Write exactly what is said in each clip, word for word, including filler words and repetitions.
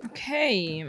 Okay.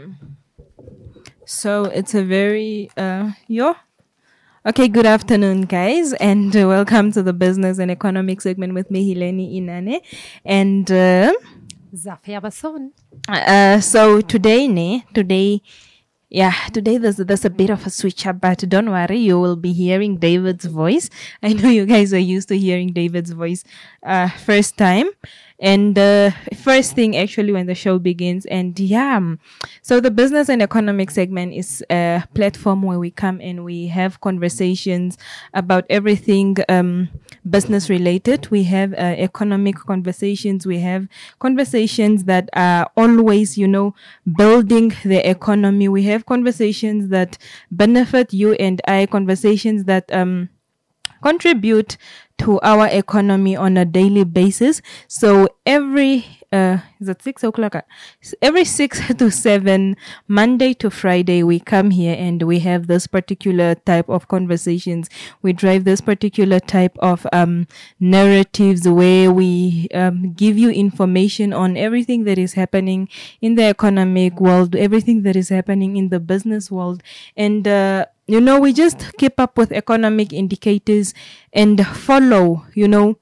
So it's a very uh yo. Okay, good afternoon guys and uh, welcome to the business and economic segment with me Hileni Inane and uh, Zafia Basson. uh so today ne today yeah, today there's there's a bit of a switch up, but don't worry, you will be hearing David's voice. I know you guys are used to hearing David's voice uh first time. And the uh, first thing actually when the show begins, and yeah, um, so the business and economic segment is a platform where we come and we have conversations about everything um business related. We have uh, economic conversations. We have conversations that are always, you know, building the economy. We have conversations that benefit you and I, conversations that um contribute to our economy on a daily basis. So every uh is it six o'clock? S- Every six to seven, Monday to Friday, we come here and we have this particular type of conversations. We drive this particular type of um narratives where we um give you information on everything that is happening in the economic world, everything that is happening in the business world, and uh you know, we just keep up with economic indicators and follow, you know,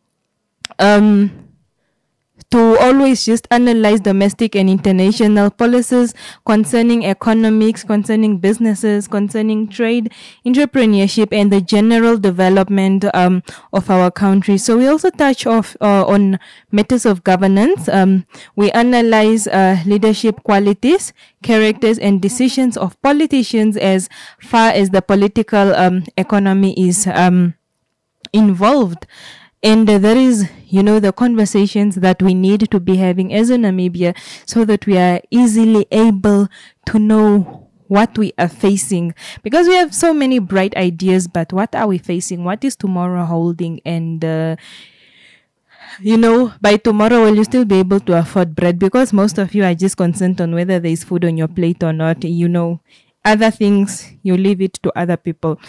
um, to always just analyze domestic and international policies concerning economics, concerning businesses, concerning trade, entrepreneurship, and the general development um, of our country. So we also touch off uh, on matters of governance. Um, we analyze uh, leadership qualities, characters, and decisions of politicians as far as the political um, economy is um, involved. And uh, that is, you know, the conversations that we need to be having as a Namibia so that we are easily able to know what we are facing, because we have so many bright ideas, but what are we facing? What is tomorrow holding? And, uh, you know, by tomorrow, will you still be able to afford bread? Because most of you are just concerned on whether there is food on your plate or not. You know, other things, you leave it to other people.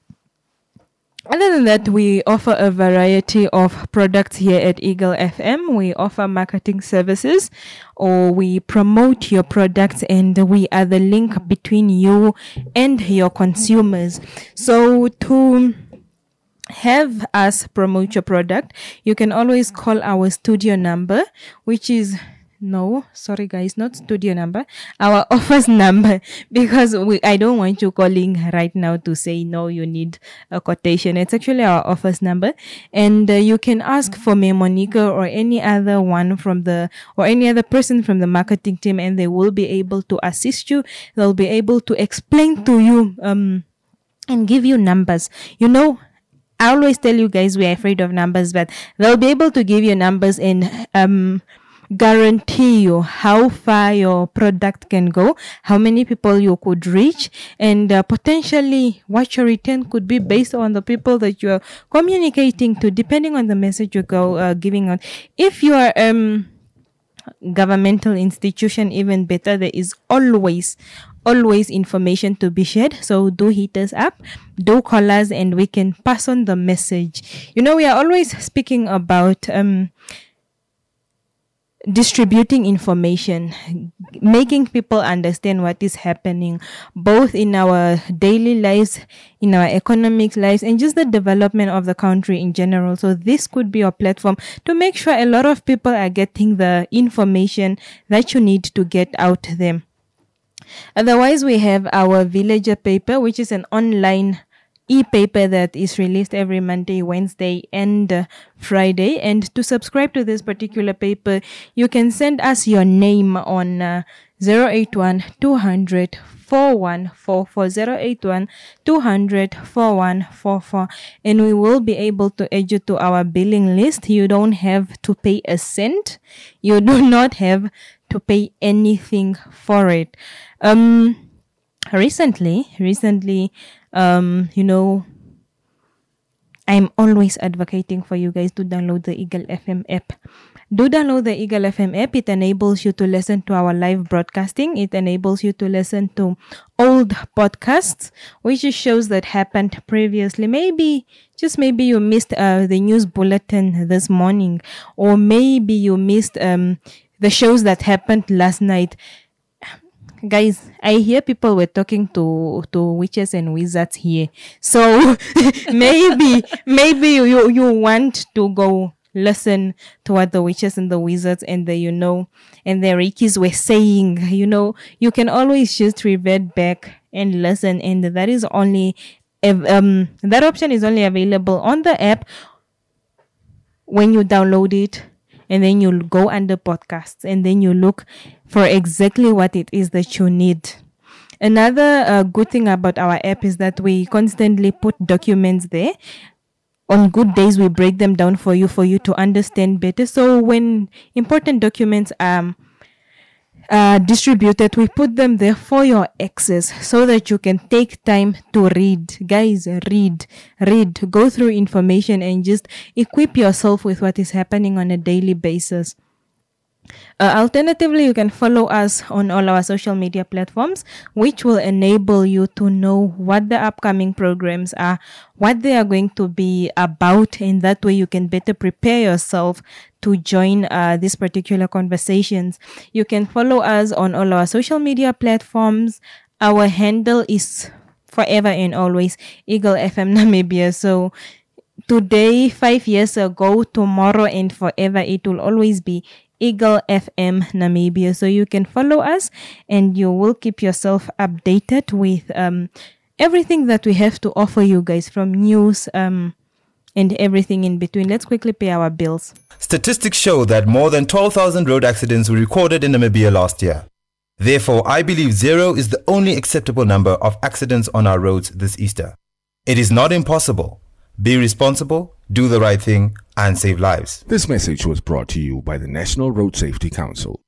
Other than that, we offer a variety of products here at Eagle F M. We offer marketing services, or we promote your products, and we are the link between you and your consumers. So to have us promote your product, you can always call our studio number, which is no, sorry guys, not studio number, our office number, because we I don't want you calling right now to say no, you need a quotation. It's actually our office number, and uh, you can ask for me, Monica, or any other one from the or any other person from the marketing team, and they will be able to assist you. They'll be able to explain to you um and give you numbers. You know, I always tell you guys we are afraid of numbers, but they'll be able to give you numbers and um guarantee you how far your product can go, how many people you could reach, and uh, potentially what your return could be based on the people that you are communicating to, depending on the message you go uh, giving out. If you are um governmental institution, even better, there is always always information to be shared. So do hit us up, do call us, and we can pass on the message. You know, we are always speaking about um distributing information, making people understand what is happening both in our daily lives, in our economic lives, and just the development of the country in general. So this could be a platform to make sure a lot of people are getting the information that you need to get out there. Otherwise, we have our villager paper, which is an online e-paper that is released every Monday, Wednesday, and uh, Friday. And to subscribe to this particular paper, you can send us your name on uh, zero eight one two hundred four one four four zero eight one two hundred four one four four, and we will be able to add you to our billing list. You don't have to pay a cent. You do not have to pay anything for it. Um, recently, recently, um, you know, I'm always advocating for you guys to download the Eagle F M app. Do download the Eagle F M app. It enables you to listen to our live broadcasting. It enables you to listen to old podcasts, which is shows that happened previously. Maybe, just maybe you missed uh, the news bulletin this morning, or maybe you missed um the shows that happened last night. guys, I hear people were talking to to witches and wizards here. So maybe maybe you you want to go listen to what the witches and the wizards and the you know and the Reikis were saying. You know, you can always just revert back and listen, and that is only um that option is only available on the app when you download it, and then you'll go under podcasts, and then you look for exactly what it is that you need. Another uh, good thing about our app is that we constantly put documents there. On good days, we break them down for you, for you to understand better. So when important documents are uh, distributed, we put them there for your access so that you can take time to read. Guys, read, read, go through information and just equip yourself with what is happening on a daily basis. Uh, alternatively, you can follow us on all our social media platforms, which will enable you to know what the upcoming programs are, what they are going to be about, and that way you can better prepare yourself to join uh, these particular conversations. You can follow us on all our social media platforms. Our handle is forever and always Eagle F M Namibia. So today, five years ago, tomorrow, and forever, it will always be Eagle F M Namibia. So you can follow us and you will keep yourself updated with um, everything that we have to offer you guys, from news um, and everything in between. Let's quickly pay our bills. Statistics show that more than twelve thousand road accidents were recorded in Namibia last year. Therefore, I believe zero is the only acceptable number of accidents on our roads this Easter. It is not impossible. Be responsible, do the right thing, and save lives. This message was brought to you by the National Road Safety Council.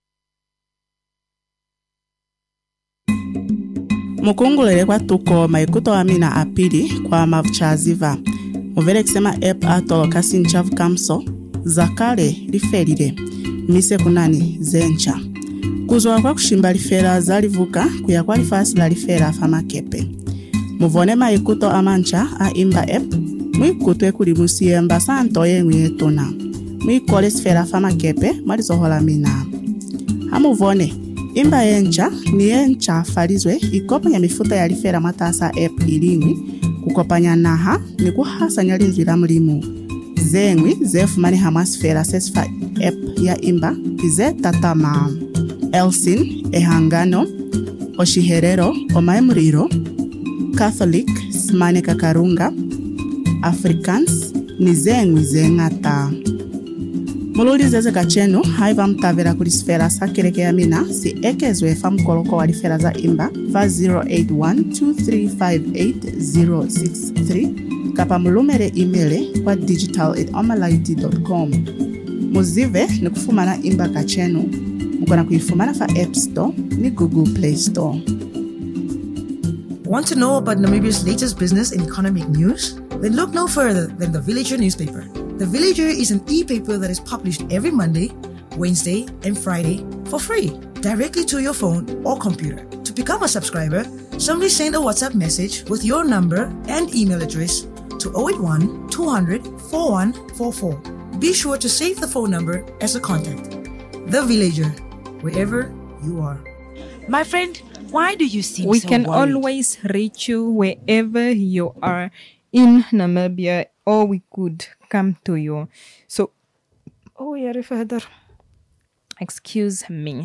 Mukungulele kwa tuko maikuto amina apili kwa mavuchaziva. Muvele kisema app atolo kasi nchavu kamso. Zakale liferile. Mise kunani zencha. Kuzwa kwa kushimba lifera zalivuka kuya kwa lifasi la lifera fama kepe. Muvone maikuto amancha a imba app. Mwikutwe kuli musiemba santo yengu yetona. Mwikole sfera fama kepe malizohola mina. Hamuvone, imba yencha ni yencha falizwe ikopanya mifuta ya lifera matasa app ilingwi kukopanya naha ni kuhasa nyalinzwi la mlimu. Zengwi zefumani hama sfera sesfa app ya imba ize tatama. Elsin, ehangano, oshiherero, omaemuriro, Catholic, smane kakarunga, Africans, nizengwi zengata. Mululi zeze kachenu, haiva mtavera kulisfera sa kereke ya mina, si ekezwe famkoloko walifera za imba, five zero eight one two three five eight zero six three, kapa mulumere emaile kwa digital at omalaiti dot com. Muzive ni kufumana imba kachenu, mukona kuifumana fa App Store ni Google Play Store. Want to know about Namibia's latest business and economic news? Then look no further than The Villager newspaper. The Villager is an e-paper that is published every Monday, Wednesday, and Friday for free, directly to your phone or computer. To become a subscriber, simply send a WhatsApp message with your number and email address to zero eight one two hundred forty-one forty-four. Be sure to save the phone number as a contact. The Villager, wherever you are. My friend, why do you seem we so can worried? always reach you wherever you are in Namibia, or we could come to you. So, oh yeah, further. Excuse me.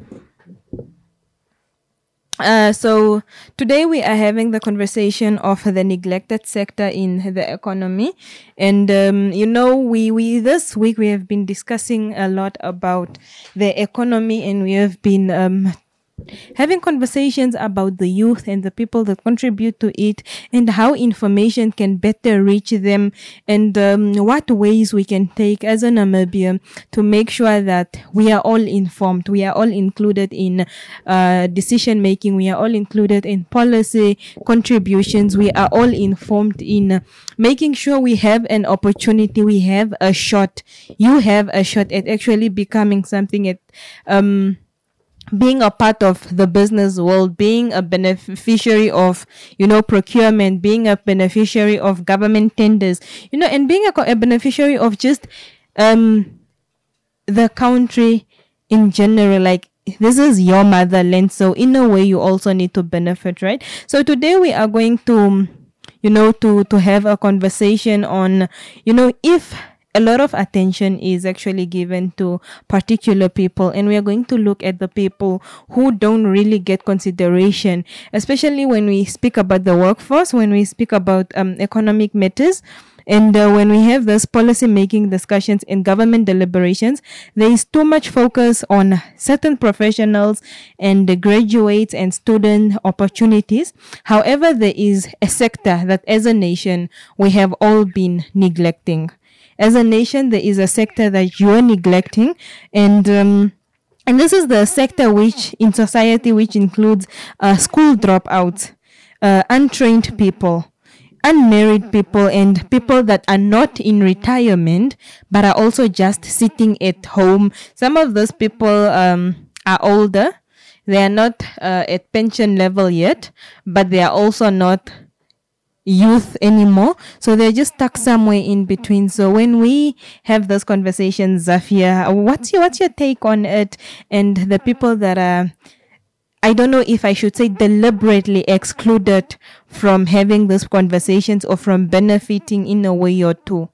Uh, so today we are having the conversation of the neglected sector in the economy, and um, you know we we this week we have been discussing a lot about the economy, and we have been um, having conversations about the youth and the people that contribute to it, and how information can better reach them, and um, what ways we can take as a Namibia to make sure that we are all informed, we are all included in uh, decision making, we are all included in policy contributions, we are all informed in making sure we have an opportunity, we have a shot, you have a shot at actually becoming something at um being a part of the business world, being a beneficiary of, you know, procurement, being a beneficiary of government tenders, you know, and being a, a beneficiary of just um the country in general, like this is your motherland. So in a way, you also need to benefit, right? So today we are going to, you know, to, to have a conversation on, you know, if a lot of attention is actually given to particular people, and we are going to look at the people who don't really get consideration, especially when we speak about the workforce, when we speak about um, economic matters. And uh, when we have this policy making discussions in government deliberations, there is too much focus on certain professionals and the graduates and student opportunities. However, there is a sector that as a nation, we have all been neglecting. As a nation, there is a sector that you are neglecting, and um, and this is the sector which in society, which includes uh, school dropouts, uh, untrained people, unmarried people, and people that are not in retirement but are also just sitting at home. Some of those people um, are older. They are not uh, at pension level yet, but they are also not youth anymore. So they're just stuck somewhere in between. So when we have those conversations, Zafia, what's your, what's your take on it? And the people that are, I don't know if I should say deliberately excluded from having these conversations or from benefiting in a way or two.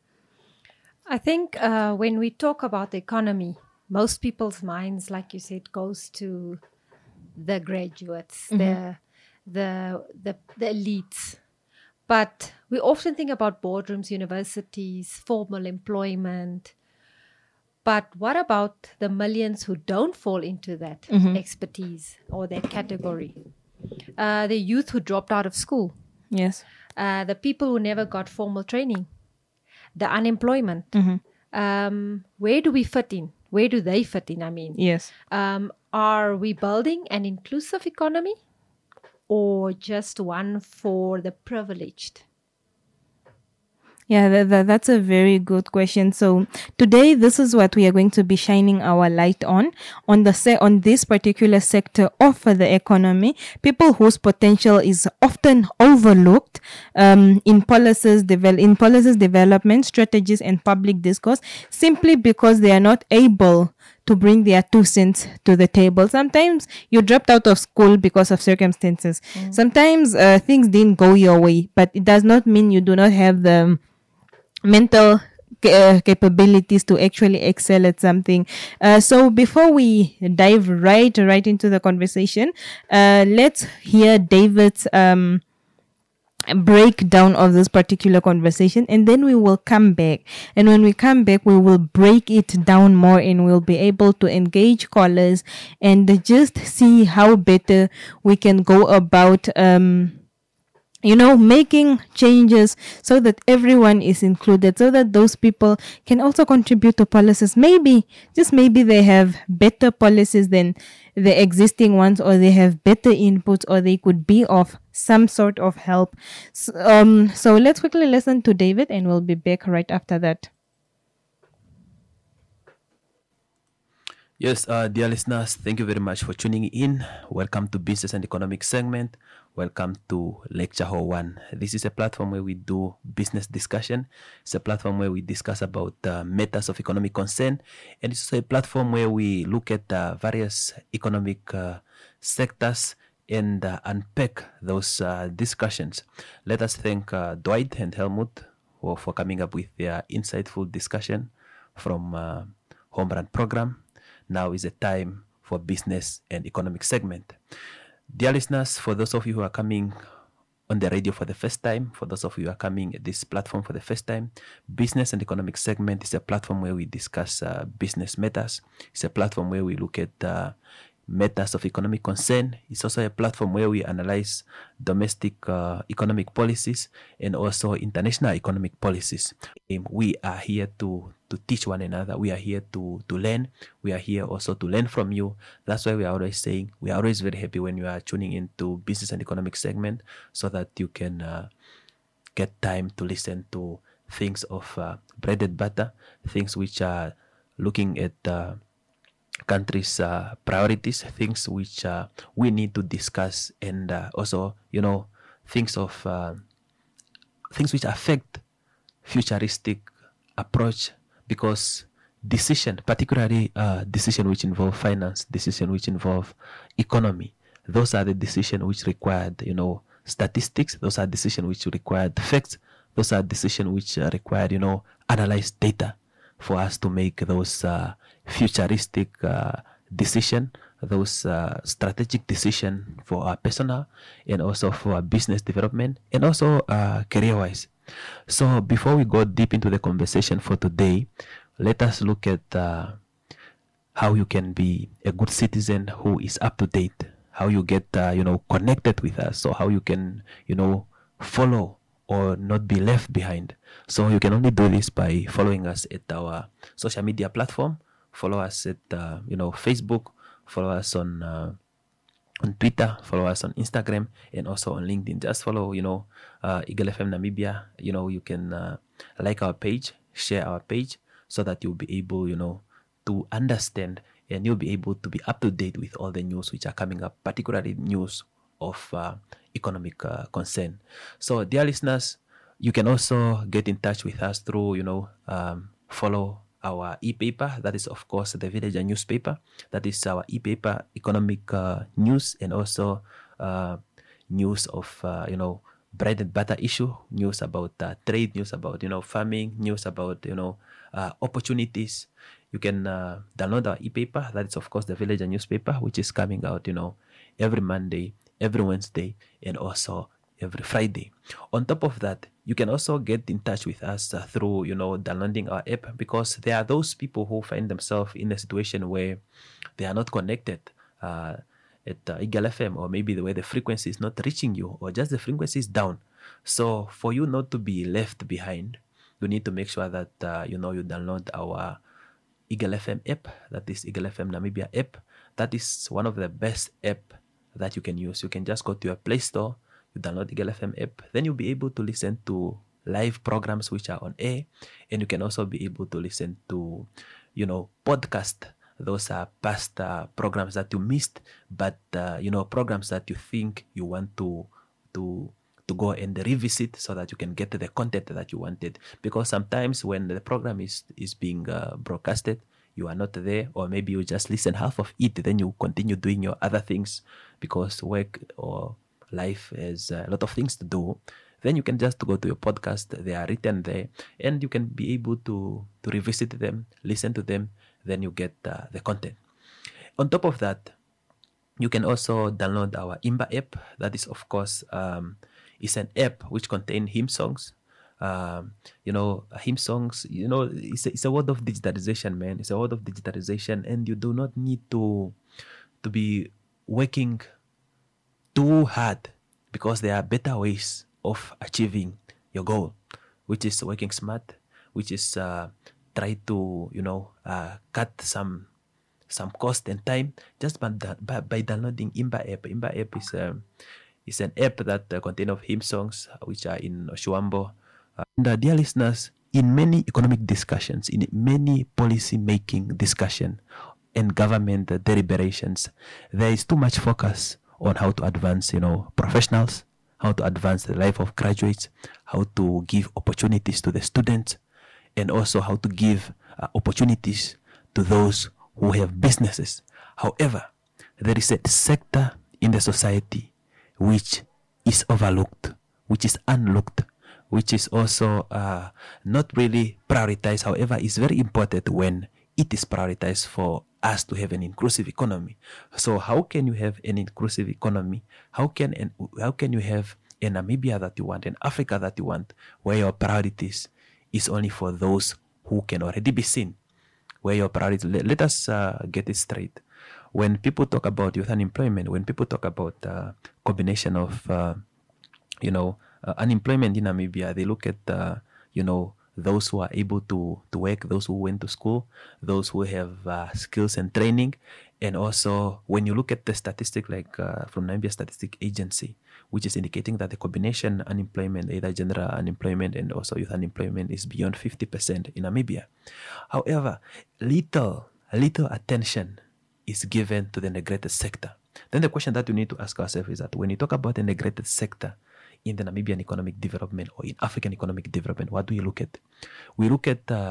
I think uh, when we talk about the economy, most people's minds, like you said, goes to the graduates, mm-hmm. the, the the the elites. But we often think about boardrooms, universities, formal employment. But what about the millions who don't fall into that mm-hmm. expertise or that category? Uh, the youth who dropped out of school. Yes. Uh, the people who never got formal training. The unemployment. Mm-hmm. Um, where do we fit in? Where do they fit in? I mean, yes. Um, are we building an inclusive economy or just one for the privileged? Yeah, that, that, that's a very good question. So today, this is what we are going to be shining our light on, on the se- on this particular sector of the economy, people whose potential is often overlooked um, in policies, devel- in policies development, strategies, and public discourse, simply because they are not able to bring their two cents to the table. Sometimes you dropped out of school because of circumstances. Mm. Sometimes uh, things didn't go your way, but it does not mean you do not have the mental uh, capabilities to actually excel at something. Uh, so before we dive right right into the conversation, uh, let's hear David's um, breakdown of this particular conversation, and then we will come back. And when we come back, we will break it down more, and we'll be able to engage callers and just see how better we can go about um you know, making changes so that everyone is included, so that those people can also contribute to policies. Maybe, just maybe they have better policies than the existing ones, or they have better inputs, or they could be of some sort of help. So, um, so let's quickly listen to David, and we'll be back right after that. Yes, uh, dear listeners, thank you very much for tuning in. Welcome to Business and Economic segment. Welcome to Lecture Hall one. This is a platform where we do business discussion. It's a platform where we discuss about uh, matters of economic concern. And it's also a platform where we look at uh, various economic uh, sectors and uh, unpack those uh, discussions. Let us thank uh, Dwight and Helmut for, for coming up with their insightful discussion from uh, Home Run Program. Now is the time for Business and Economic segment. Dear listeners, for those of you who are coming on the radio for the first time, for those of you who are coming at this platform for the first time, Business and Economic segment is a platform where we discuss uh, business matters. It's a platform where we look at uh, matters of economic concern. It's also a platform where we analyze domestic uh, economic policies and also international economic policies. Um, we are here to to teach one another. We are here to to learn. We are here also to learn from you. That's why we are always saying we are always very happy when you are tuning into Business and Economic segment, so that you can uh, get time to listen to things of uh, bread and butter, things which are looking at uh, country's uh, priorities, things which uh, we need to discuss, and uh, also, you know, things of uh, things which affect futuristic approach, because decision, particularly uh, decision which involve finance, decision which involve economy. Those are the decisions which required, you know, statistics. Those are decisions which required facts. Those are decisions which uh, required, you know, analyzed data for us to make those uh, futuristic uh, decision, those uh, strategic decision for our personal and also for our business development and also uh, career-wise. So before we go deep into the conversation for today, let us look at uh, how you can be a good citizen who is up to date, how you get, uh, you know, connected with us, so how you can, you know, follow or not be left behind. So you can only do this by following us at our social media platform. Follow us at, uh, you know, Facebook, follow us on uh, on Twitter, follow us on Instagram, and also on LinkedIn. Just follow, you know, uh, Eagle F M Namibia. You know, you can uh, like our page, share our page, so that you'll be able, you know, to understand and you'll be able to be up to date with all the news which are coming up, particularly news of uh, economic uh, concern. So, dear listeners, you can also get in touch with us through, you know, um, follow our e-paper. That is, of course, the Villager newspaper. That is our e-paper, economic uh, news, and also uh, news of, uh, you know, bread and butter issue, news about uh, trade, news about, you know, farming, news about, you know, uh, opportunities. You can uh, download our e-paper. That is, of course, the Villager newspaper, which is coming out, you know, every Monday, every Wednesday, and also every Friday. On top of that, you can also get in touch with us uh, through, you know, downloading our app, because there are those people who find themselves in a situation where they are not connected uh, at uh, Eagle F M, or maybe the way the frequency is not reaching you, or just the frequency is down. So for you not to be left behind, you need to make sure that, uh, you know, you download our Eagle F M app. That is Eagle F M Namibia app. That is one of the best app that you can use. You can just go to your Play Store, you download Eagle F M app, then you'll be able to listen to live programs which are on air, and you can also be able to listen to, you know, podcast. Those are past uh, programs that you missed, but uh, you know, programs that you think you want to to to go and revisit, so that you can get the content that you wanted. Because sometimes when the program is is being uh, broadcasted, you are not there, or maybe you just listen half of it, then you continue doing your other things because work or life has a lot of things to do. Then you can just go to your podcast. They are written there, and you can be able to to revisit them, listen to them. Then you get uh, the content. On top of that, you can also download our Imba app. That is, of course, um, it's an app which contains hymn songs. Um, you know, hymn songs, you know, it's a, it's a word of digitalization, man. It's a word of digitalization, and you do not need to to be working too hard, because there are better ways of achieving your goal, which is working smart, which is uh, try to, you know, uh, cut some some cost and time just by, by, by downloading Imba app. Imba app is um, is an app that uh, contains of hymn songs which are in Oshuambo. Uh, and uh, dear listeners, in many economic discussions, in many policy making discussion and government uh, deliberations, there is too much focus on how to advance, you know, professionals, how to advance the life of graduates, how to give opportunities to the students, and also how to give uh, opportunities to those who have businesses. However, there is a sector in the society which is overlooked, which is unlooked, which is also uh, not really prioritized. However, it's very important when it is prioritized for us to have an inclusive economy. So how can you have an inclusive economy? How can an, how can you have a Namibia that you want, an Africa that you want, where your priorities is only for those who can already be seen? Where your priorities, let, let us uh, get it straight. When people talk about youth unemployment, when people talk about uh, combination of, uh, you know, uh, unemployment in Namibia, they look at, uh, you know, those who are able to, to work, those who went to school, those who have uh, skills and training. And also, when you look at the statistic like uh, from Namibia Statistic Agency, which is indicating that the combination unemployment, either general unemployment and also youth unemployment, is beyond fifty percent in Namibia. However, little, little attention is given to the neglected sector. Then the question that we need to ask ourselves is that when you talk about the neglected sector in the Namibian economic development or in African economic development, what do you look at? We look at uh,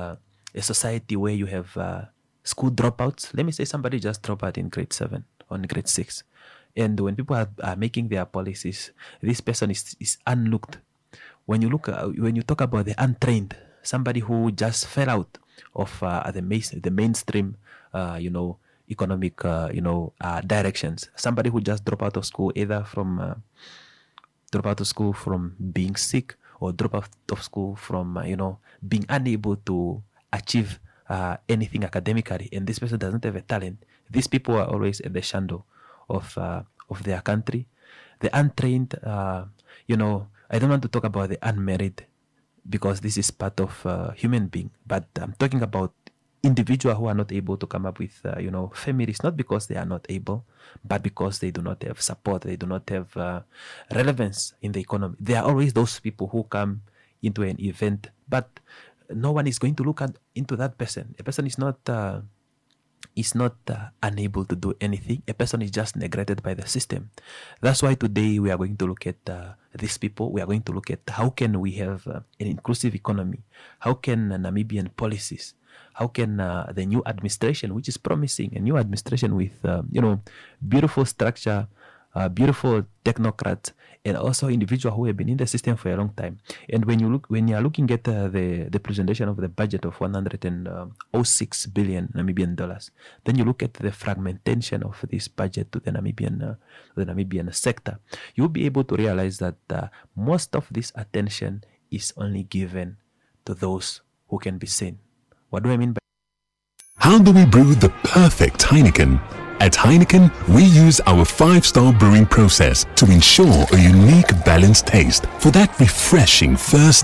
a society where you have uh, school dropouts. Let me say somebody just dropped out in grade seven or in grade six. And when people are, are making their policies, this person is, is unlooked. When you look, uh, when you talk about the untrained, somebody who just fell out of uh, the main, the mainstream, uh, you know, economic, uh, you know, uh, directions. Somebody who just dropped out of school, either from uh, drop out of school from being sick, or drop out of school from, uh, you know, being unable to achieve uh, anything academically, and this person doesn't have a talent. These people are always at the shadow of uh, of their country. The untrained, uh, you know, I don't want to talk about the unmarried, because this is part of uh, human being, but I'm talking about individuals who are not able to come up with, uh, you know, families, not because they are not able, but because they do not have support, they do not have uh, relevance in the economy. There are always those people who come into an event, but no one is going to look at, into that person. A person is not uh, is not uh, unable to do anything. A person is just neglected by the system. That's why today we are going to look at uh, these people. We are going to look at how can we have uh, an inclusive economy. How can uh, Namibian policies, how can uh, the new administration, which is promising, a new administration with, uh, you know, beautiful structure, uh, beautiful technocrats, and also individuals who have been in the system for a long time. And when you look, when you are looking at uh, the the presentation of the budget of one hundred six billion Namibian dollars, then you look at the fragmentation of this budget to the Namibian uh, the Namibian sector, you'll be able to realize that uh, most of this attention is only given to those who can be seen. What do I mean by? How do we brew the perfect Heineken? At Heineken, we use our five-star brewing process to ensure a unique balanced taste for that refreshing first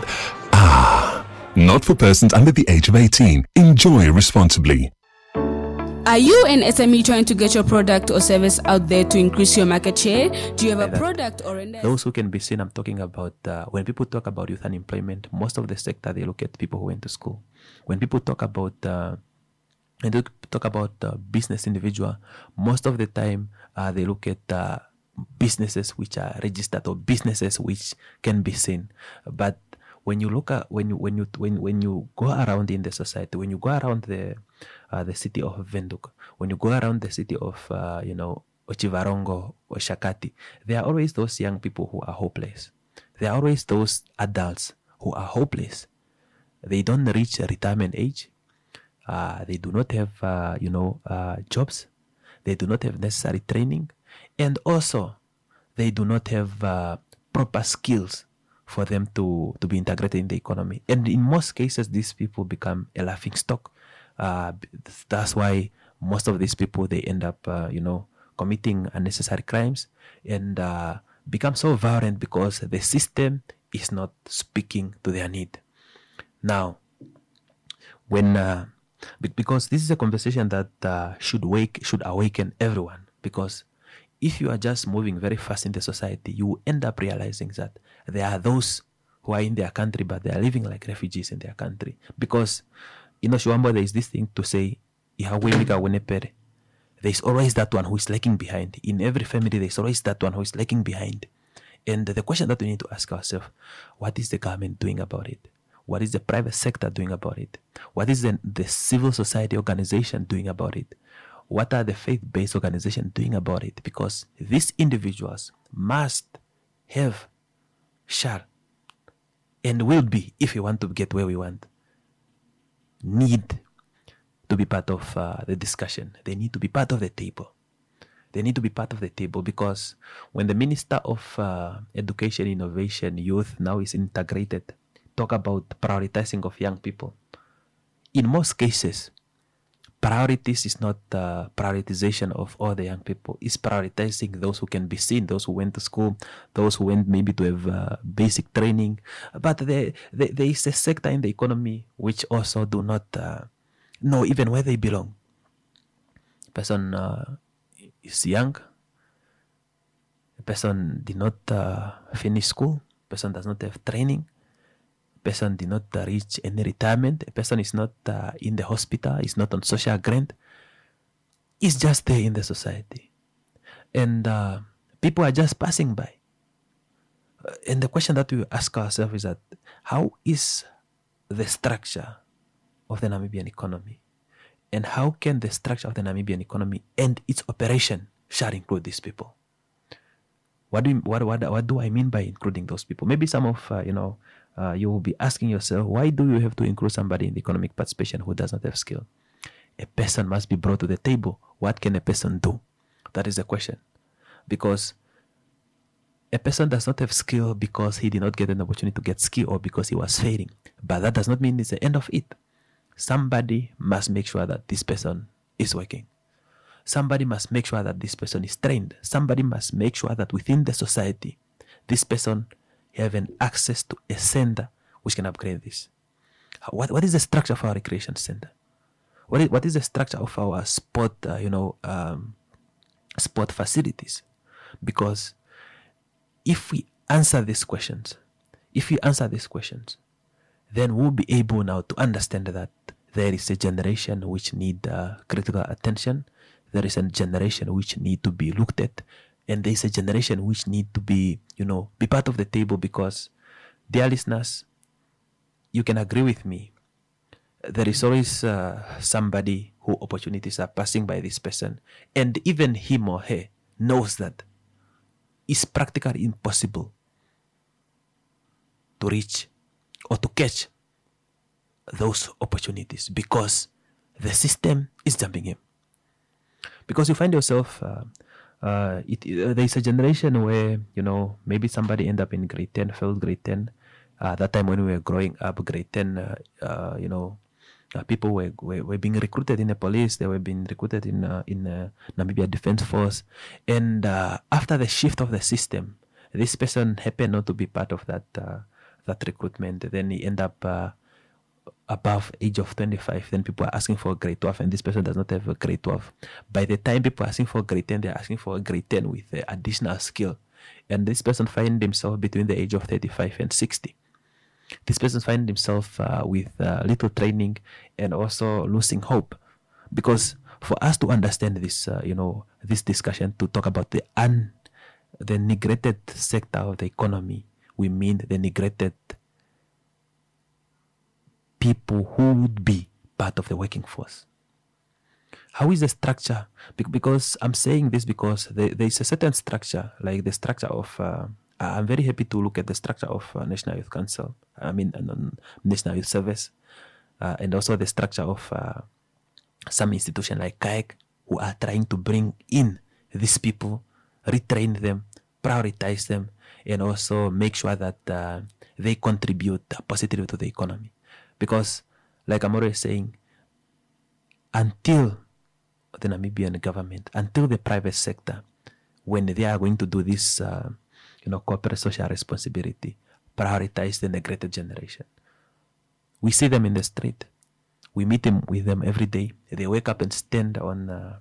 ah. Not for persons under the age of eighteen. Enjoy responsibly. Are you an S M E trying to get your product or service out there to increase your market share? Do you have a product or a... Those who can be seen, I'm talking about uh, when people talk about youth unemployment, most of the sector, they look at people who went to school. When people talk about uh, when they talk about uh, business individual, most of the time uh, they look at uh, businesses which are registered or businesses which can be seen. But when you look at when you when you when when you go around in the society, when you go around the uh, the city of Windhoek, when you go around the city of uh, you know Otjiwarongo or Shakati, there are always those young people who are hopeless. There are always those adults who are hopeless. They don't reach retirement age. Uh, they do not have uh, you know uh, jobs. They do not have necessary training, and also they do not have uh, proper skills for them to, to be integrated in the economy. And in most cases, these people become a laughing stock. Uh, that's why most of these people, they end up, uh, you know, committing unnecessary crimes and uh, become so violent because the system is not speaking to their need. Now, when uh, because this is a conversation that uh, should wake should awaken everyone, because if you are just moving very fast in the society, you end up realizing that there are those who are in their country, but they are living like refugees in their country. Because, you know, Shwambo, there is this thing to say, there is always that one who is lagging behind. In every family, there is always that one who is lagging behind. And the question that we need to ask ourselves, what is the government doing about it? What is the private sector doing about it? What is the, the civil society organization doing about it? What are the faith-based organizations doing about it? Because these individuals must have, shall, and will be, if we want to get where we want, need to be part of uh, the discussion. They need to be part of the table. They need to be part of the table, because when the Minister of uh, Education, Innovation, Youth now is integrated, talk about prioritizing of young people. In most cases, priorities is not uh, prioritization of all the young people. It's prioritizing those who can be seen, those who went to school, those who went maybe to have uh, basic training. But there, there, there is a sector in the economy which also do not uh, know even where they belong. Person uh, is young. A person did not uh, finish school. A person does not have training. Person did not uh, reach any retirement. A person is not uh, in the hospital, is not on social grant. It's just there in the society. And uh, people are just passing by. Uh, and the question that we ask ourselves is that, how is the structure of the Namibian economy? And how can the structure of the Namibian economy and its operation shall include these people? What do you, what, what, what do I mean by including those people? Maybe some of, uh, you know, uh, you will be asking yourself, why do you have to include somebody in the economic participation who does not have skill? A person must be brought to the table. What can a person do? That is the question. Because a person does not have skill because he did not get an opportunity to get skill or because he was failing. But that does not mean it's the end of it. Somebody must make sure that this person is working. Somebody must make sure that this person is trained. Somebody must make sure that within the society, this person have an access to a center which can upgrade this. What, what is the structure of our recreation center? What is, what is the structure of our sport, uh, you know, um, sport facilities? Because if we answer these questions, if we answer these questions, then we'll be able now to understand that there is a generation which need uh, critical attention. There is a generation which need to be looked at, and there is a generation which need to be, you know, be part of the table. Because, dear listeners, you can agree with me. There is always uh, somebody who opportunities are passing by this person, and even him or her knows that it's practically impossible to reach or to catch those opportunities because the system is jumping him. Because you find yourself, uh, uh, it, uh, there is a generation where, you know, maybe somebody end up in grade ten, failed grade ten. Uh, that time when we were growing up, grade ten, uh, uh, you know, uh, people were, were were being recruited in the police. They were being recruited in uh, in uh, Namibia Defense Force. And uh, after the shift of the system, this person happened not to be part of that uh, that recruitment. Then he end up uh, above age of twenty-five. Then people are asking for a grade twelve, and this person does not have a grade twelve. By the time people are asking for a grade ten, they're asking for a grade ten with uh, additional skill. And this person finds himself between the age of thirty-five and sixty. This person finds himself uh, with uh, little training and also losing hope. Because for us to understand this, uh, you know, this discussion, to talk about the un, the neglected sector of the economy, we mean the neglected people who would be part of the working force. How is the structure? Because I'm saying this because there, there is a certain structure, like the structure of, uh, I'm very happy to look at the structure of uh, National Youth Council, I mean uh, National Youth Service, uh, and also the structure of uh, some institution like C A E C, who are trying to bring in these people, retrain them, prioritize them, and also make sure that uh, they contribute positively to the economy. Because, like I'm always saying, until the Namibian government, until the private sector, when they are going to do this, uh, you know, corporate social responsibility, prioritize the neglected generation. We see them in the street. We meet them with them every day. They wake up and stand on. Uh,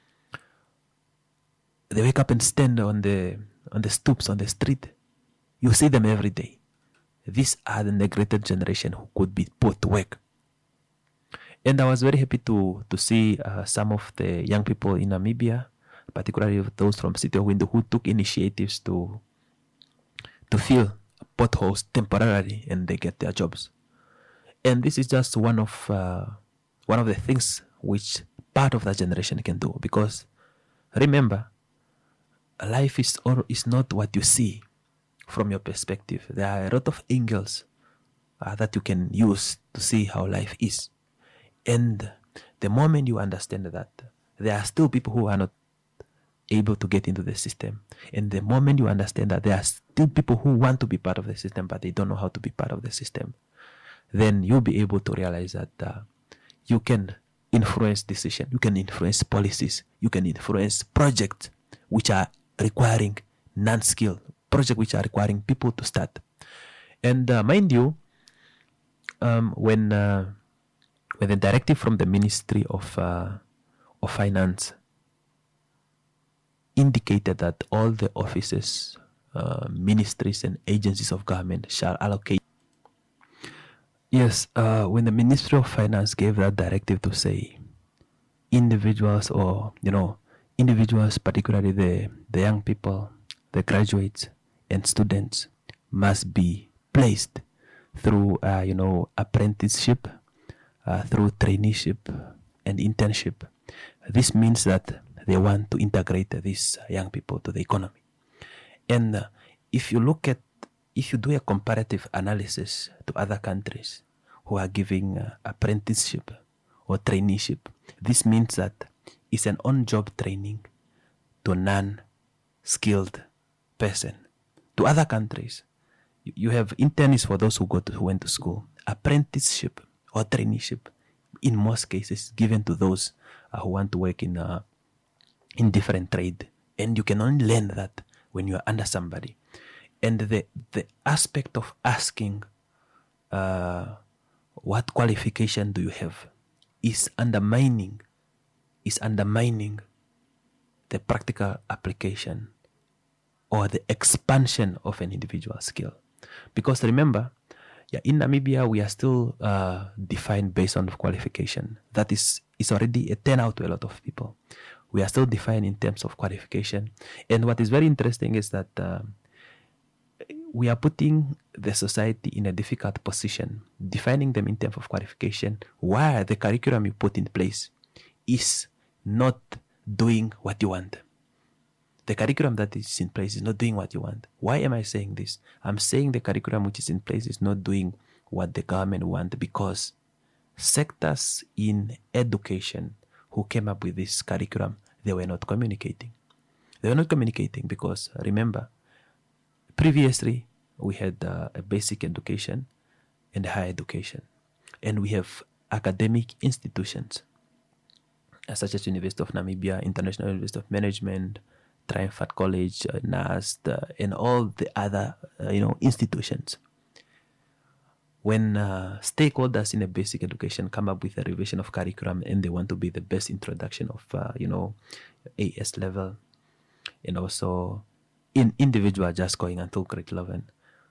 they wake up and stand on the on the stoops on the street. You see them every day. These are the neglected generation who could be put to work. And I was very happy to to see uh, some of the young people in Namibia, particularly those from City of Window, who took initiatives to to fill potholes temporarily, and they get their jobs. And this is just one of uh, one of the things which part of that generation can do. Because remember, life is or is not what you see from your perspective. There are a lot of angles uh, that you can use to see how life is. And the moment you understand that, there are still people who are not able to get into the system. And the moment you understand that there are still people who want to be part of the system, but they don't know how to be part of the system, then you'll be able to realize that uh, you can influence decision, you can influence policies, you can influence projects which are requiring non-skilled, projects which are requiring people to start. And uh, mind you, um, when uh, when the directive from the Ministry of uh, of Finance indicated that all the offices, uh, ministries, and agencies of government shall allocate. Yes, uh, when the Ministry of Finance gave that directive to say individuals, or you know, individuals, particularly the the young people, the graduates and students, must be placed through uh, you know apprenticeship, uh, through traineeship and internship. This means that they want to integrate these young people to the economy. And uh, if you look at, if you do a comparative analysis to other countries who are giving uh, apprenticeship or traineeship, this means that it's an on-job training to non-skilled person. To other countries, you have internists for those who go to, who went to school. Apprenticeship or traineeship, in most cases, given to those uh, who want to work in uh, in different trade, and you can only learn that when you are under somebody. And the the aspect of asking, uh, what qualification do you have, is undermining, is undermining the practical application or the expansion of an individual skill. Because remember, yeah, in Namibia we are still uh, defined based on qualification. That is is already a turnout to a lot of people. We are still defined in terms of qualification. And what is very interesting is that uh, we are putting the society in a difficult position, defining them in terms of qualification, while the curriculum you put in place is not doing what you want. The curriculum that is in place is not doing what you want. Why am I saying this? I'm saying the curriculum which is in place is not doing what the government wants, because sectors in education who came up with this curriculum, they were not communicating. They were not communicating because, remember, previously we had uh, a basic education and a higher education. And we have academic institutions, uh, such as University of Namibia, International University of Management, Triumphant College, uh, N A S T, uh, and all the other, uh, you know, institutions. When uh, stakeholders in a basic education come up with a revision of curriculum and they want to be the best introduction of, uh, you know, A S level, and also in individual just going until grade eleven,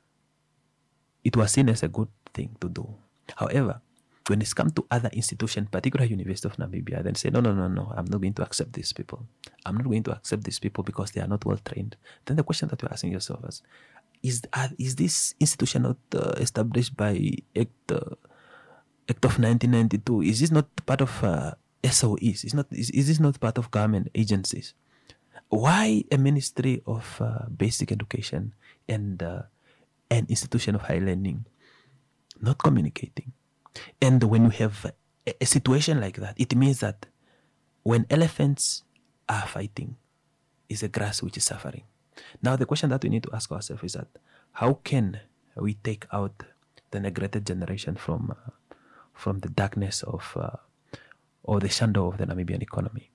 it was seen as a good thing to do. However, when it's come to other institutions, particularly University of Namibia, then say, no, no, no, no, I'm not going to accept these people. I'm not going to accept these people because they are not well trained. Then the question that you're asking yourself is, is, uh, is this institution not uh, established by Act, uh, Act of nineteen ninety-two? Is this not part of uh, S O Es? Is, not, is, is this not part of government agencies? Why a Ministry of uh, Basic Education and uh, an institution of higher learning not communicating? And when you have a, a situation like that, it means that when elephants are fighting, it's the grass which is suffering. Now the question that we need to ask ourselves is that how can we take out the neglected generation from uh, from the darkness of uh, or the shadow of the Namibian economy?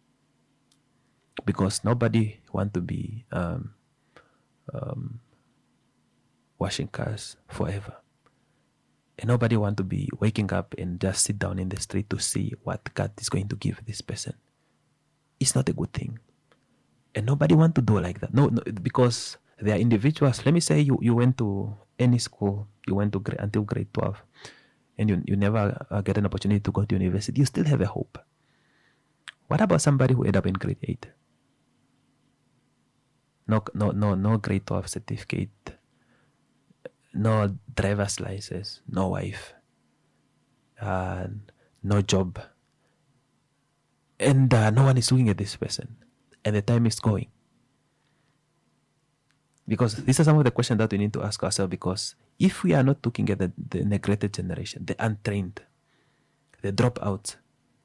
Because nobody want to be um, um, washing cars forever. And nobody want to be waking up and just sit down in the street to see what God is going to give this person. It's not a good thing. And nobody want to do like that. No, no, because they are individuals. Let me say you, you went to any school, you went to grade, until grade twelve, and you, you never uh, get an opportunity to go to university. You still have a hope. What about somebody who ended up in grade eight? No, no, no, no grade twelve certificate, no driver's license, no wife, uh, no job, and uh, no one is looking at this person, and the time is going. Because these are some of the questions that we need to ask ourselves, because if we are not looking at the, the neglected generation, the untrained, the dropouts,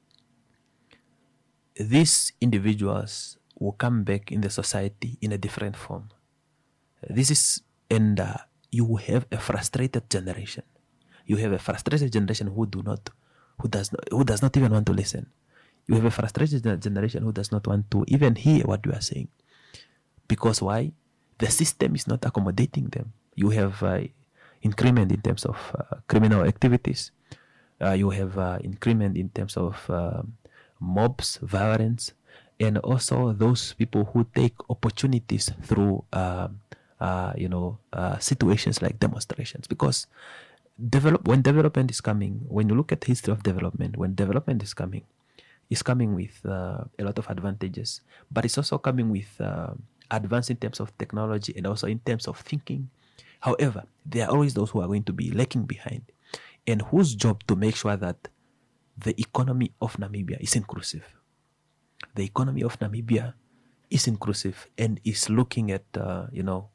these individuals will come back in the society in a different form. This is, and uh, you will have a frustrated generation. You have a frustrated generation who do not, who does not, who does not even want to listen. You have a frustrated generation who does not want to even hear what you are saying. Because why? The system is not accommodating them. You have uh, increment in terms of uh, criminal activities. Uh, you have uh, increment in terms of uh, mobs, violence, and also those people who take opportunities through, uh, uh, you know, uh, situations like demonstrations. Because develop when development is coming, when you look at the history of development, when development is coming, it's coming with uh, a lot of advantages, but it's also coming with uh, advance in terms of technology and also in terms of thinking. However, there are always those who are going to be lagging behind, and whose job to make sure that the economy of Namibia is inclusive. The economy of Namibia is inclusive and is looking at, uh, you know,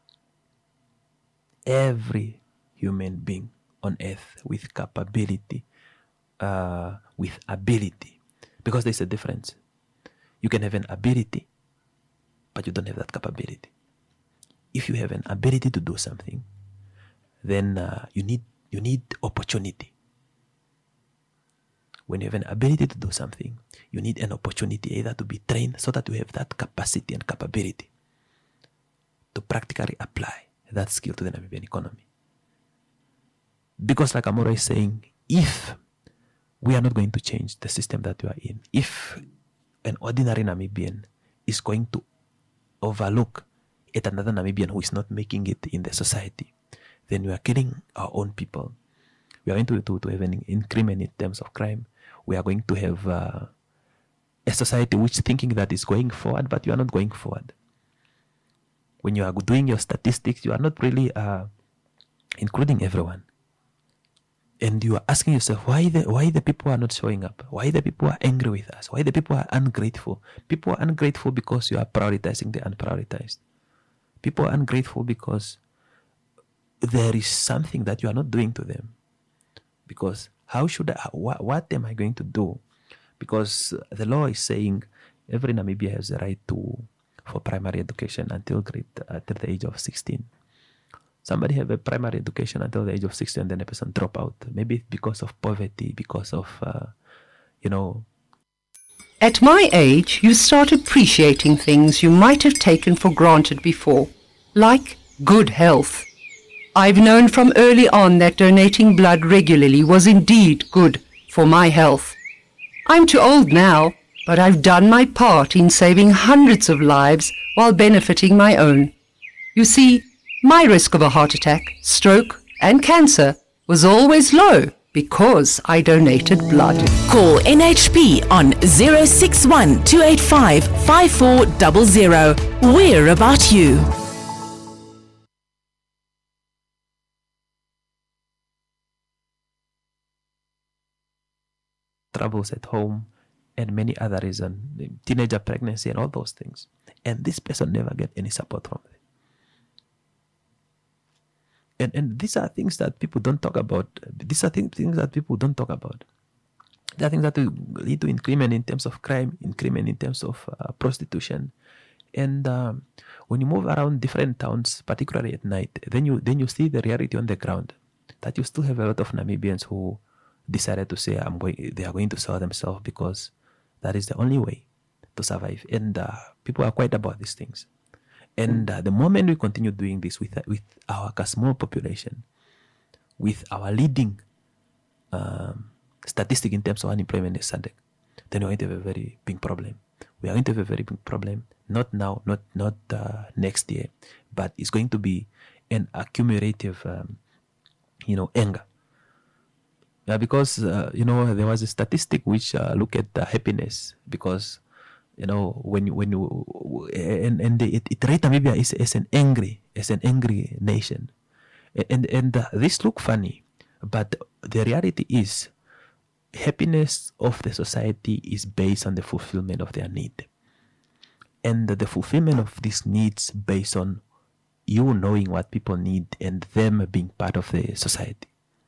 every human being on earth with capability, uh, with ability. Because there's a difference. You can have an ability, but you don't have that capability. If you have an ability to do something, then uh, you need you need opportunity. When you have an ability to do something, you need an opportunity either to be trained so that you have that capacity and capability to practically apply that skill to the Namibian economy. Because like I'm always saying, if we are not going to change the system that we are in, if an ordinary Namibian is going to overlook at another Namibian who is not making it in the society, then we are killing our own people. We are going to, to, to have an increment in terms of crime. We are going to have uh, a society which thinking that is going forward, but you are not going forward. When you are doing your statistics, you are not really uh, including everyone. And you are asking yourself, why the why the people are not showing up? Why the people are angry with us? Why the people are ungrateful? People are ungrateful because you are prioritizing the unprioritized. People are ungrateful because there is something that you are not doing to them. Because how should I, what, what am I going to do? Because the law is saying every Namibia has the right to for primary education until grade until the age of sixteen. Somebody have a primary education until the age of sixteen, and then a person drop out. Maybe because of poverty, because of, uh, you know. At my age, you start appreciating things you might have taken for granted before, like good health. I've known from early on that donating blood regularly was indeed good for my health. I'm too old now, but I've done my part in saving hundreds of lives while benefiting my own. You see, my risk of a heart attack, stroke, and cancer was always low because I donated blood. Call N H P on zero six one two eight five five four zero zero. We're about you. Troubles at home and many other reasons, teenager pregnancy and all those things. And this person never get any support from it. And, and these are things that people don't talk about. These are things, things that people don't talk about. There are things that will lead to increment in terms of crime, increment in terms of uh, prostitution. And um, when you move around different towns, particularly at night, then you then you see the reality on the ground. That you still have a lot of Namibians who decided to say I'm going, they are going to sell themselves because that is the only way to survive. And uh, people are quiet about these things. And uh, the moment we continue doing this with uh, with our small population, with our leading um, statistic in terms of unemployment in S A D C, then we're going to have a very big problem. We are going to have a very big problem, not now, not not uh, next year, but it's going to be an accumulative, um, you know, anger. Yeah, because, uh, you know, there was a statistic which uh, look at uh, happiness because, you know, when you, when you, and, and it, it rate Namibia as, as an angry, as an angry nation. And, and uh, this look funny, but the reality is happiness of the society is based on the fulfillment of their need. And the fulfillment of these needs based on you knowing what people need and them being part of the society.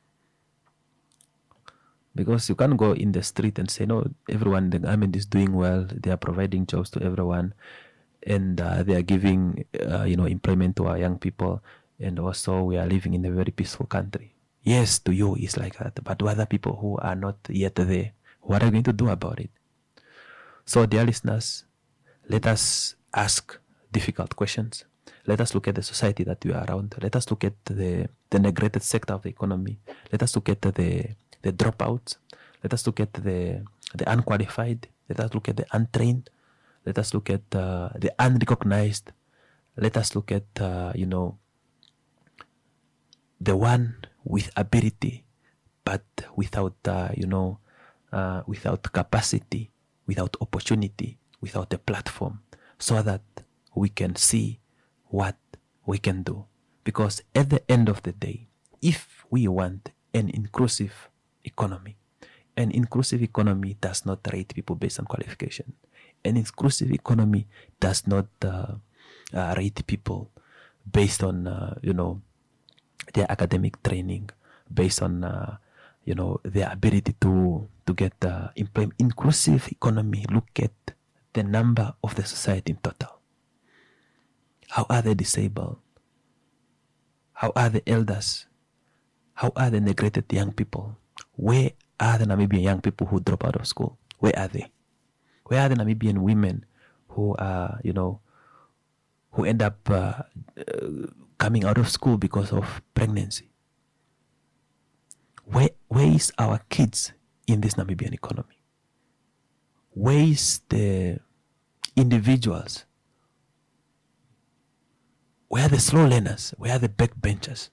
Because you can't go in the street and say, no, everyone, the government is doing well, they are providing jobs to everyone, and uh, they are giving, uh, you know, employment to our young people, and also we are living in a very peaceful country. Yes, to you it's like that, but to other people who are not yet there, what are you going to do about it? So, dear listeners, let us ask difficult questions. Let us look at the society that we are around. Let us look at the, the neglected sector of the economy. Let us look at the the dropouts. Let us look at the the unqualified. Let us look at the untrained. Let us look at uh, the unrecognized. Let us look at, uh, you know, the one with ability, but without, uh, you know, uh, without capacity, without opportunity, without a platform, so that we can see what we can do. Because at the end of the day, if we want an inclusive economy, An inclusive economy does not rate people based on qualification. An inclusive economy does not uh, uh, rate people based on, uh, you know, their academic training, based on, uh, you know, their ability to to get uh, employment. Inclusive economy look at the number of the society in total. How are the disabled? How are the elders? How are the neglected young people? Where are the Namibian young people who drop out of school? Where are they? Where are the Namibian women who are, you know, who end up uh, uh, coming out of school because of pregnancy? Where, where is our kids in this Namibian economy? Where is the individuals? Where are the slow learners? Where are the backbenchers?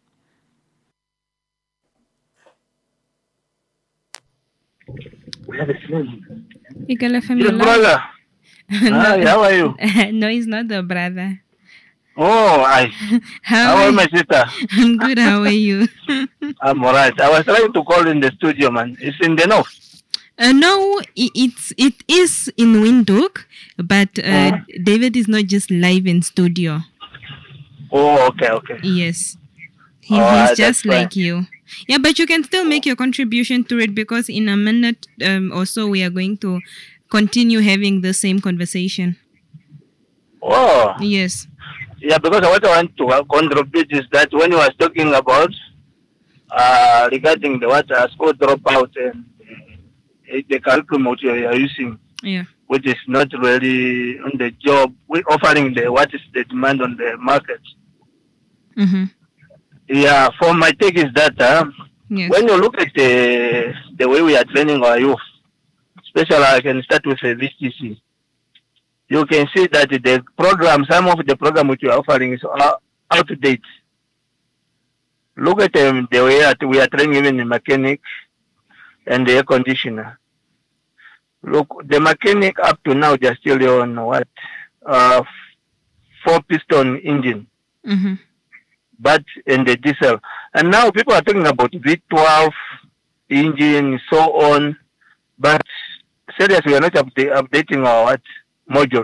Where are the slow Yes, brother. Hi, how are you? No, he's not the brother. Oh, I. How, How are are my sister? I'm good. How are you? I'm alright. I was trying to call in the studio, man. It's in the north. Uh, no, i- it's it is in Windhoek, but uh, David is not just live in studio. Oh, okay, okay. Yes, he, All he's right, that's just fine. like you. Yeah, but you can still make your contribution to it because in a minute um, or so we are going to continue having the same conversation. Oh. Yes. Yeah, because what I want to uh, contribute is that when you was talking about uh, regarding the what uh, school dropout and uh, the curriculum which you are using, Yeah. which is not really on the job, we offering the what is the demand on the market. Mm-hmm. Yeah, for my take is that uh, Yes. when you look at the the way we are training our youth, especially I can start with a V T C. You can see that the program, some of the program which you are offering is uh, out of date. Look at um, the way that we are training even the mechanic and the air conditioner. Look, the mechanic up to now they're still on what uh, four piston engine, Mm-hmm. but in the diesel. And now people are talking about V twelve engine, so on. But seriously, we are not upda- updating our what module.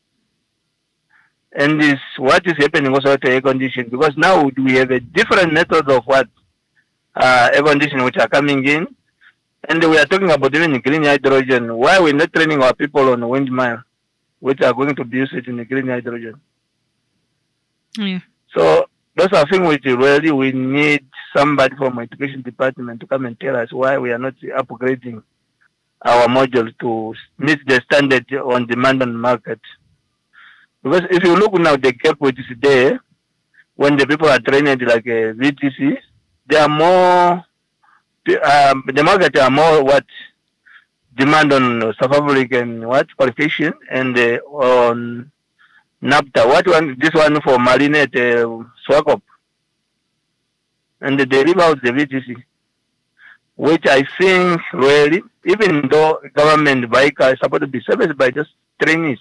And this what is happening also with the air conditioning, because now we have a different method of what uh, air conditioning which are coming in, and we are talking about even green hydrogen. Why we're not training our people on windmill, which are going to be used in the green hydrogen? Yeah. So those are things which really we need somebody from education department to come and tell us why we are not upgrading our module to meet the standard on demand on the market. Because if you look now, the gap which is there, when the people are trained like a V T C, they are more, um, the market are more what demand on South African what qualification and uh, on NAPTA. What one? This one for Marinette uh, Swakop, and they leave out the V T C, which I think really, even though government vehicle is supposed to be serviced by just trainees.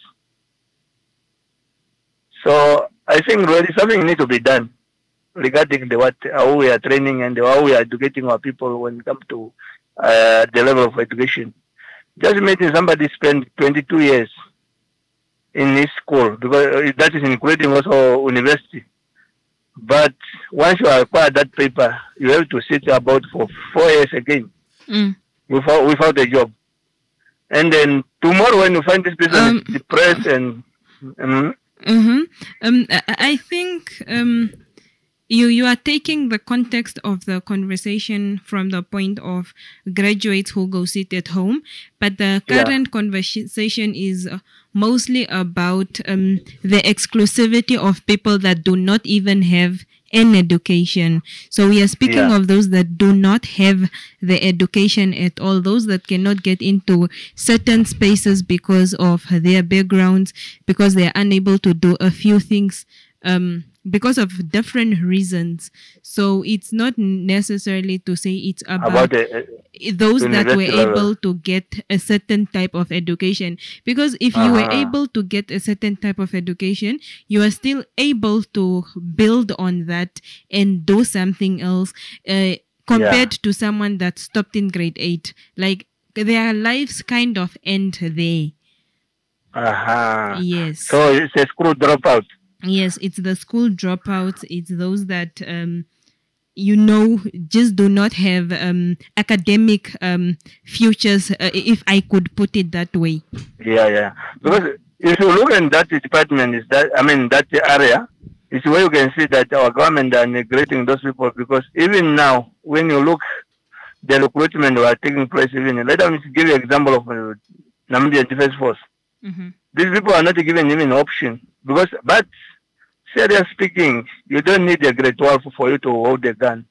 So I think really something needs to be done regarding the what how we are training and how we are educating our people when it comes to uh, the level of education. Just imagine somebody spend twenty-two years in this school, because that is including also university. But once you acquire that paper, you have to sit about for four years again Mm. without without a job. And then tomorrow, when you find this person Um, is depressed and mm, Mm-hmm. Um, I I think um, you you are taking the context of the conversation from the point of graduates who go sit at home, but the Yeah. current conversation is uh, mostly about um, the exclusivity of people that do not even have an education. So we are speaking Yeah. of those that do not have the education at all, those that cannot get into certain spaces because of their backgrounds, because they are unable to do a few things um, because of different reasons. So it's not necessarily to say it's about, about the uh, those that were university level. able to get a certain type of education. Because if you were Uh-huh. able to get a certain type of education, you are still able to build on that and do something else uh, compared to someone that stopped in grade eight. Like their lives kind of end there. Uh-huh. Yes. So it's a school dropout. Yes, it's the school dropouts. It's those that, um, you know, just do not have um, academic um, futures, uh, if I could put it that way. Yeah, yeah. Because if you look in that department, is that I mean that area, is where you can see that our government are neglecting those people. Because even now, when you look, the recruitment are taking place. Even let me give you an example of uh, Namibia Defense Force. Mm-hmm. These people are not given even an option because, but seriously speaking, you don't need a grade twelve for you to hold a gun.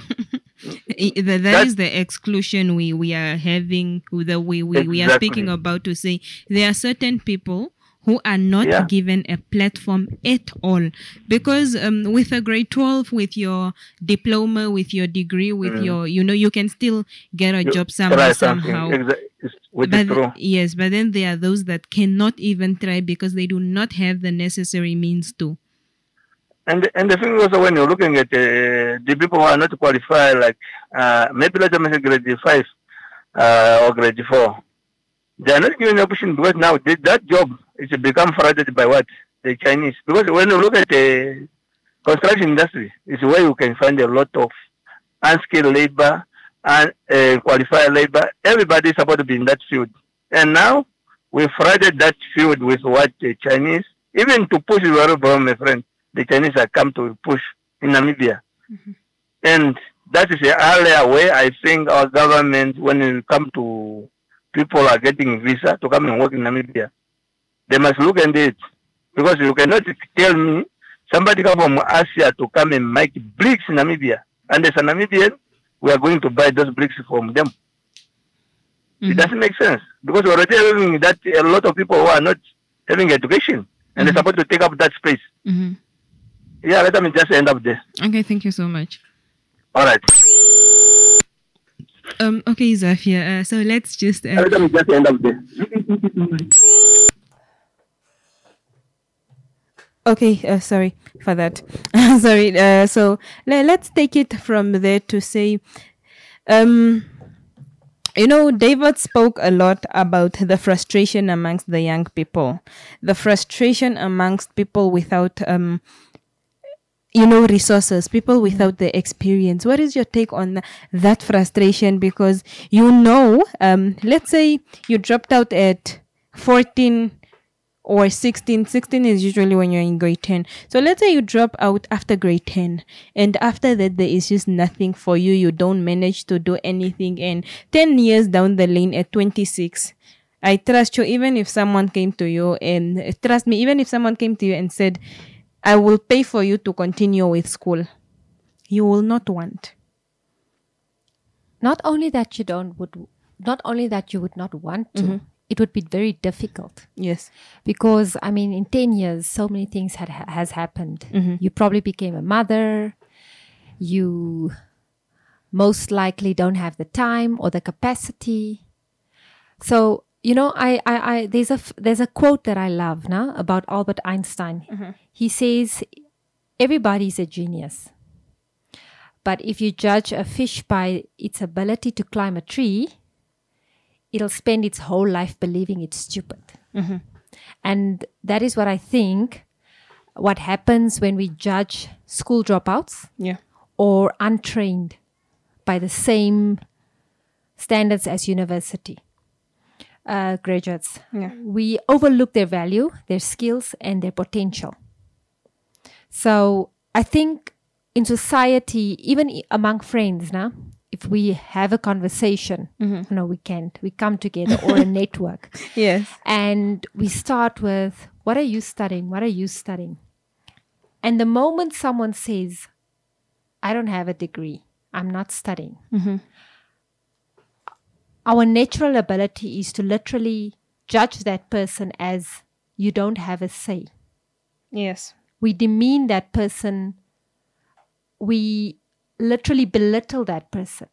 that that is the exclusion we, we are having, the way we, Exactly. we are speaking about, to say there are certain people who are not Yeah. given a platform at all. Because um, with a grade twelve, with your diploma, with your degree, with Mm. your, you know, you can still get a You job try somewhere, something, somehow. exa- it's- which But is true. yes, but then there are those that cannot even try because they do not have the necessary means to. And and the thing also, when you're looking at uh, the people who are not qualified, like uh, maybe let's say grade five uh, or grade four, they are not given the option because now they, that job is become flooded by what? The Chinese. Because when you look at the construction industry, it's where you can find a lot of unskilled labor and uh, qualified labor. Everybody is supposed to be in that field. And now we flooded that field with what the Chinese, even to push your problem, my friend, the Chinese have come to push in Namibia. Mm-hmm. And that is the area where I think our government, when it comes to people are getting visa to come and work in Namibia, they must look at it. Because you cannot tell me somebody come from Asia to come and make bricks in Namibia. And as a Namibian, we are going to buy those bricks from them. Mm-hmm. It doesn't make sense. Because we're already having that a lot of people who are not having education and Mm-hmm. they're supposed to take up that space. Mm-hmm. Yeah, let me just end up there. Okay, thank you so much. All right. Um. Okay, Zafia. Uh, so let's just. Uh, Let me just end up there. Okay, uh, sorry for that. sorry. Uh, so le- let's take it from there to say, um, you know, David spoke a lot about the frustration amongst the young people, the frustration amongst people without, um, you know, resources, people without the experience. What is your take on that frustration? Because, you know, um, let's say you dropped out at fourteen or sixteen. sixteen is usually when you're in grade ten. So let's say you drop out after grade ten, and after that there is just nothing for you. You don't manage to do anything, and ten years down the lane at twenty-six, I trust you, even if someone came to you and uh, trust me, even if someone came to you and said, I will pay for you to continue with school, you will not want. Not only that you don't would, not only that you would not want to, Mm-hmm. it would be very difficult. Yes. Because I mean, in ten years, so many things had has happened. Mhm. You probably became a mother. You most likely don't have the time or the capacity. So you know, I, I, I there's a f- there's a quote that I love now about Albert Einstein. Mhm. He says, "Everybody's a genius, but if you judge a fish by its ability to climb a tree, it'll spend its whole life believing it's stupid." Mhm. And that is what I think what happens when we judge school dropouts Yeah. or untrained by the same standards as university uh, graduates. Yeah. We overlook their value, their skills, and their potential. So I think in society, even i- among friends now, if we have a conversation, Mhm. you know, we can, we come together or a network. Yes. And we start with, what are you studying? What are you studying? And the moment someone says, I don't have a degree, I'm not studying, Mhm. our natural ability is to literally judge that person as you don't have a say. Yes. We demean that person. We literally belittle that person.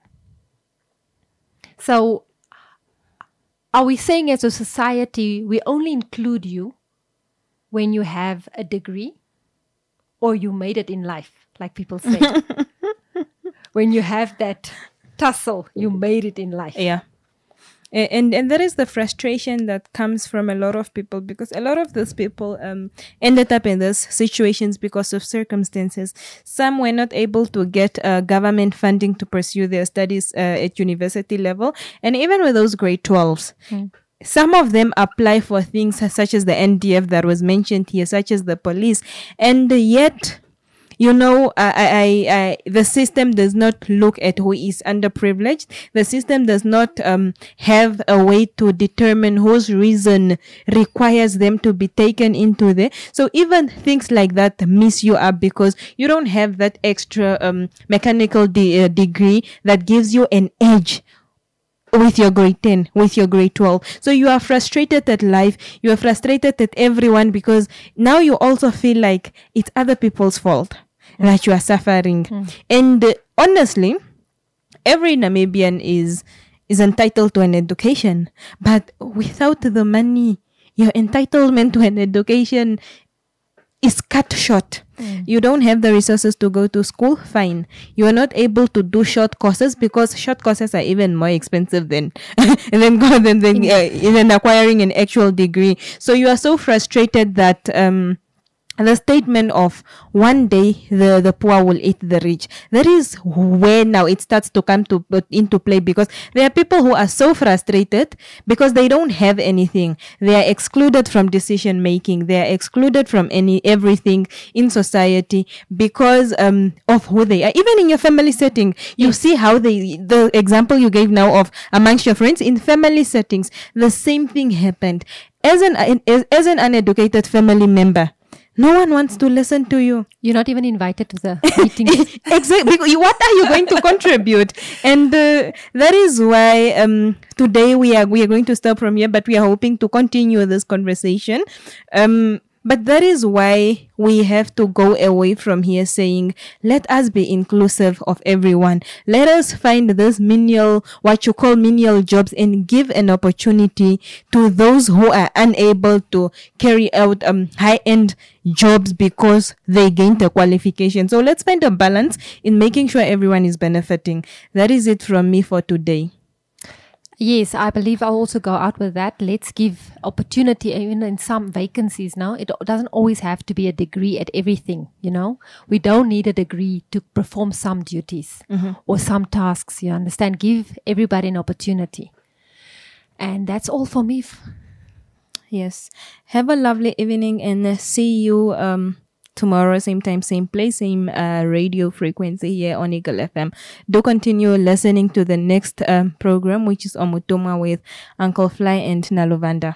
So, are we saying as a society, we only include you when you have a degree or you made it in life, like people say? When you have that tussle, you made it in life. Yeah. and and there is the frustration that comes from a lot of people, because a lot of those people um ended up in those situations because of circumstances. Some were not able to get uh, government funding to pursue their studies uh, at university level, and even with those grade twelves. Mm. Some of them apply for things such as the N D F that was mentioned here, such as the police, and yet, you know, I, I, I, the system does not look at who is underprivileged. The system does not um, have a way to determine whose reason requires them to be taken into there. So even things like that mess you up, because you don't have that extra um, mechanical de- uh, degree that gives you an edge with your grade ten, with your grade twelve. So you are frustrated at life. You are frustrated at everyone, because now you also feel like it's other people's fault mm. that you are suffering. Mm. And uh, honestly, every Namibian is is entitled to an education. But without the money, your entitlement to an education is cut short. Mm. You don't have the resources to go to school, fine. You are not able to do short courses, because short courses are even more expensive than and then go than than uh, even acquiring an actual degree. So you are so frustrated that um the statement of one day the, the poor will eat the rich, that is where now it starts to come to into play, because there are people who are so frustrated because they don't have anything. They are excluded from decision making. They are excluded from any everything in society because um of who they are. Even in your family setting, you yes. see how they, the example you gave now of amongst your friends, in family settings, the same thing happened. As an as, as an uneducated family member, no one wants to listen to you. You're not even invited to the meetings. Exactly. What are you going to contribute? And uh, that is why um, today we are we are going to stop from here, but we are hoping to continue this conversation. Um, but that is why we have to go away from here saying, let us be inclusive of everyone. Let us find this menial, what you call menial jobs, and give an opportunity to those who are unable to carry out um high-end jobs because they gained the qualification. So let's find a balance in making sure everyone is benefiting. That is it from me for today. Yes, I believe I'll also go out with that. Let's give opportunity even in some vacancies now. It doesn't always have to be a degree at everything, you know. We don't need a degree to perform some duties mm-hmm. or some tasks, you understand. Give everybody an opportunity. And that's all for me. Yes. Have a lovely evening, and see you um tomorrow, same time, same place, same uh, radio frequency here on Eagle F M. Do continue listening to the next um, program, which is Omutoma with Uncle Fly and Nalovanda.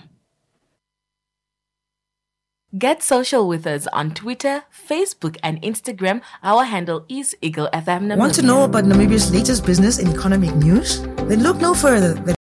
Get social with us on Twitter, Facebook, and Instagram. Our handle is Eagle F M Namibia. Want to know about Namibia's latest business and economic news? Then look no further than